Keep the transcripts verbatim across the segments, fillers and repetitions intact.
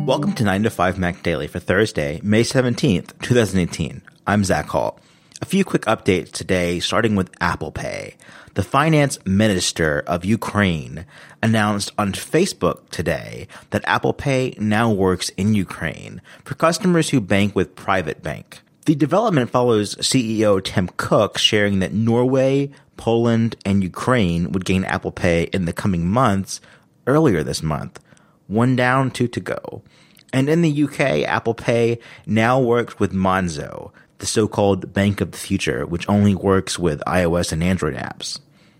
Welcome to nine to five Mac Daily for Thursday, May seventeenth, twenty eighteen. I'm Zach Hall. A few quick updates today, starting with Apple Pay. The finance minister of Ukraine announced on Facebook today that Apple Pay now works in Ukraine for customers who bank with Private Bank. The development follows C E O Tim Cook sharing that Norway, Poland, and Ukraine would gain Apple Pay in the coming months earlier this month. One down, two to go. And in the U K, Apple Pay now works with Monzo, the so-called Bank of the Future, which only works with iOS and Android apps.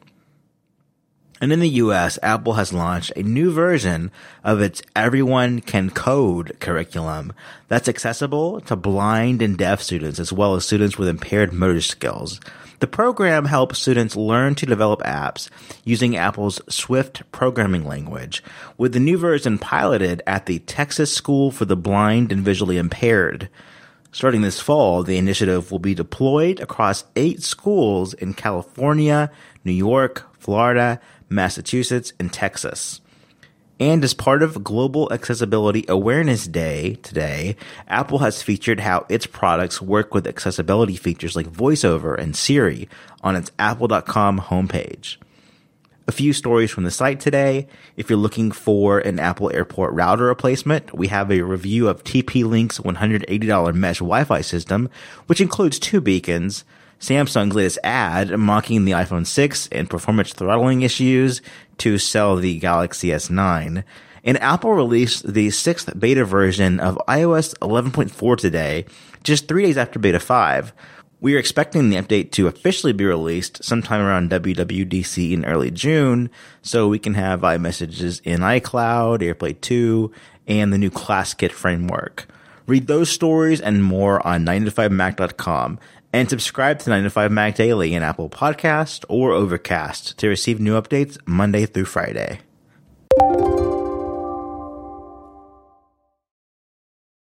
And in the U S, Apple has launched a new version of its Everyone Can Code curriculum that's accessible to blind and deaf students as well as students with impaired motor skills. The program helps students learn to develop apps using Apple's Swift programming language, with the new version piloted at the Texas School for the Blind and Visually Impaired. Starting this fall, the initiative will be deployed across eight schools in California, New York, Florida, Massachusetts, and Texas. And as part of Global Accessibility Awareness Day today, Apple has featured how its products work with accessibility features like VoiceOver and Siri on its apple dot com homepage. A few stories from the site today. If you're looking for an Apple Airport router replacement, we have a review of T P-Link's one hundred eighty dollars mesh Wi-Fi system, which includes two beacons, Samsung's latest ad mocking the iPhone six and performance throttling issues to sell the Galaxy S nine. And Apple released the sixth beta version of iOS eleven point four today, just three days after beta five. We are expecting the update to officially be released sometime around W W D C in early June, so we can have iMessages in iCloud, AirPlay two, and the new ClassKit framework. Read those stories and more on nine to five mac dot com. And subscribe to nine to five Mac Daily in Apple Podcast or Overcast to receive new updates Monday through Friday.